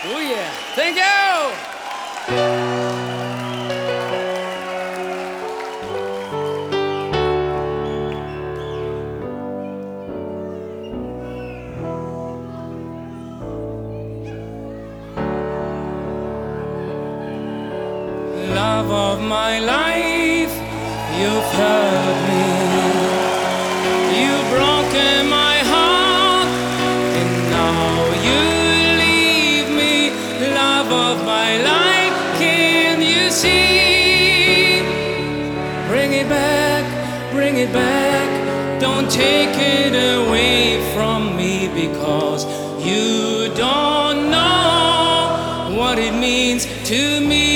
Oh yeah. Thank you. Love of my life, you've hurt me. You've broken my heart, and now you leave me. Love of my life, can you see? Bring it back, bring it back. Don't take it away from me, because you don't know what it means to me.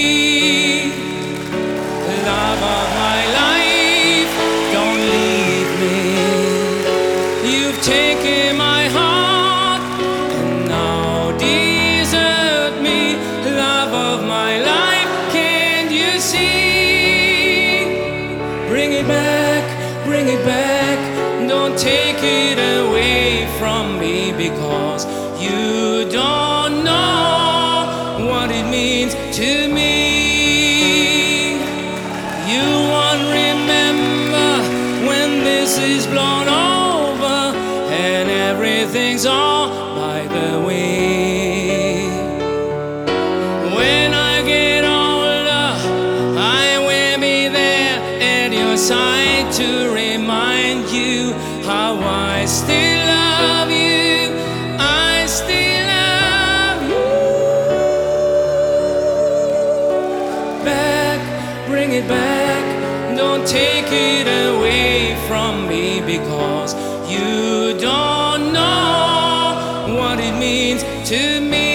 Love of my life, don't leave me. You've taken my heart and now desert me. Love of my life, can't you see? Bring it back, bring it back. Don't take it away from me, because you don't know what it means to me. You won't remember when this is blown over and everything's all by the way. When I get older, I will be there at your side to remind you how I still love you. I still love you. Back, bring it back. Don't take it away from me, because you don't know what it means to me.